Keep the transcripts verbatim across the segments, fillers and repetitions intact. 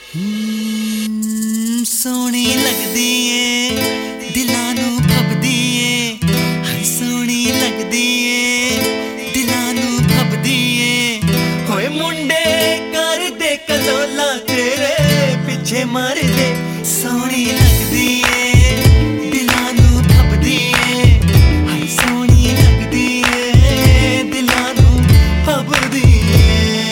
हम्म, सोहनी लगदी ए दिलां नूं भभदी ए, हाय सोहनी लगदी ए दिलां नूं भभदी ए। होए मुंडे कर दे कलोला तेरे पिछे मार दे, सोहनी लगदी ए दिलां नूं भभदी ए, हाय सोहनी लगदी ए दिलां नूं भभदी ए।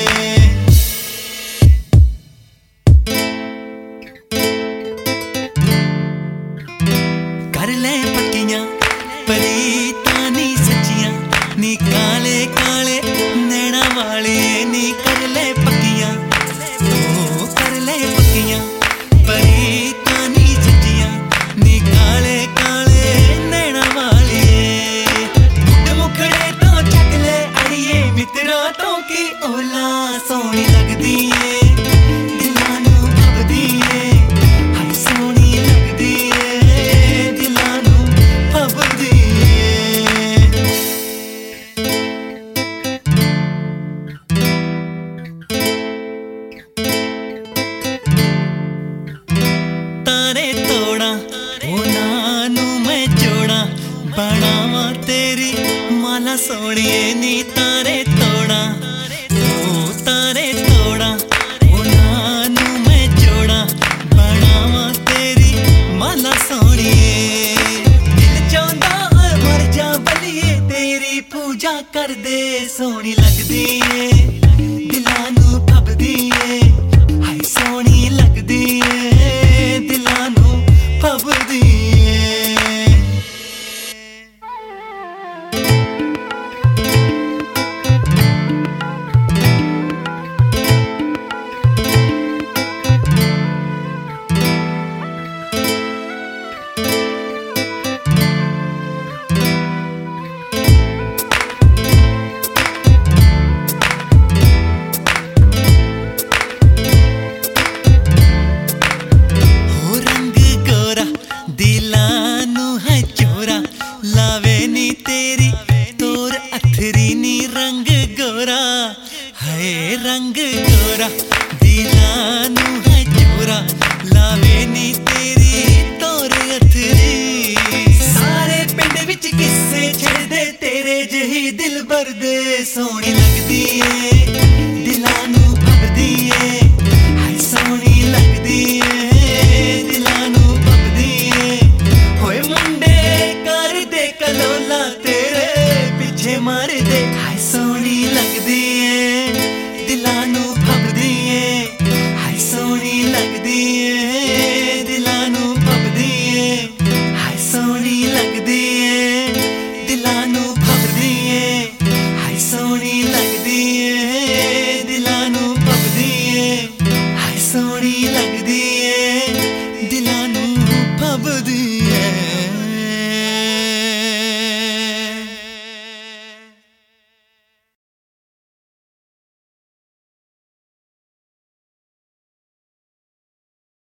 कर ले पक्कियां परीतां नी सच्चियां, नी काले काले नैना वाले नी कर ले पक्कियां, ओ कर ले पक्कियां परीतां नी सच्चियां, नी काले काले नैना वाले। मुंड मुखड़े तो चक ले अड़िए मित्रा तो की ओला, सोहनी लगदी ए दिलां नूं भभदी ए, हाय सोहनी लगदी ए दिलां नूं भभदी ए। तारे तोड़ा उन्हां नूं मैं जोड़ा, बनावां तेरी माला सोहणीए नी तारे तोड़ा, ओ तारे तोड़ा उन्हां नूं मैं जोड़ा, बनावां तेरी माला सोहणीए। दिल चाहुंदा मर जा बलिए तेरी पूजा कर दे, सोहनी लगदी ए दिलां नूं भभदी ए, हाय सोहनी लगदी ए दिलां नूं भभदी ए। हो रंग गोरा दिलां नूं है चोरा, लावे नी तेरी तोर अथरी नी रंग गोरा, हाय रंग गोरा दिलां नूं है चोरा, लावे नी तेरी तोर अथरी। सारे पिंड विच किस्से छड़दे तेरे जही दिल भर दे, सोहनी लगदी ए दिलां नूं भभदी ए, हाय सोहनी लगदी ए दिलां नूं भभदी ए। होए मुंडे कर दे कलोला तेरे पिछे मार दे, हाय सोहनी लगदी ए दिलां नूं भभदी ए, हाय सोहनी लगदी ए।